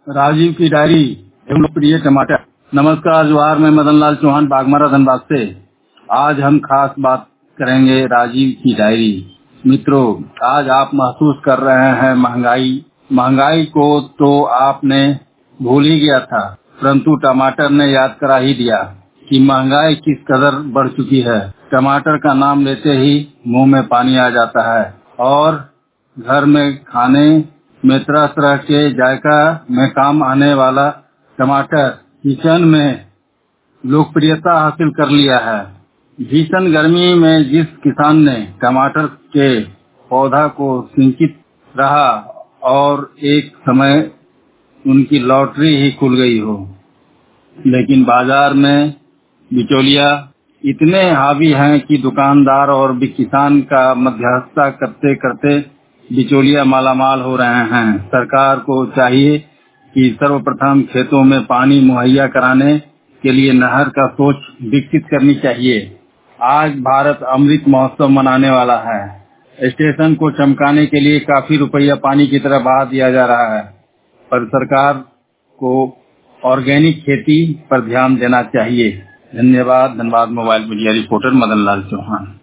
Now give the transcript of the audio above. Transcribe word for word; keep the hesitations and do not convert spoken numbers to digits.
राजीव की डायरी एवं लोकप्रिय टमाटर। नमस्कार, जोहार, मैं मदन लाल चौहान, बागमारा धनबाद से। आज हम खास बात करेंगे राजीव की डायरी। मित्रों, आज आप महसूस कर रहे हैं महंगाई महंगाई को तो आपने भूल ही गया था, परंतु टमाटर ने याद करा ही दिया कि महंगाई किस कदर बढ़ चुकी है। टमाटर का नाम लेते ही मुंह में पानी आ जाता है और घर में खाने में तरह तरह के जायका में काम आने वाला टमाटर किचन में लोकप्रियता हासिल कर लिया है। भीषण गर्मी में जिस किसान ने टमाटर के पौधा को सिंचित रहा और एक समय उनकी लॉटरी ही खुल गई हो, लेकिन बाजार में बिचौलिया इतने हावी हैं कि दुकानदार और भी किसान का मध्यस्थता करते करते बिचौलिया मालामाल हो रहे हैं। सरकार को चाहिए कि सर्वप्रथम खेतों में पानी मुहैया कराने के लिए नहर का सोच विकसित करनी चाहिए। आज भारत अमृत महोत्सव मनाने वाला है। स्टेशन को चमकाने के लिए काफी रुपया पानी की तरह बहा दिया जा रहा है, पर सरकार को ऑर्गेनिक खेती पर ध्यान देना चाहिए। धन्यवाद। Dhanbad mobile media reporter Madan Lal Chauhan.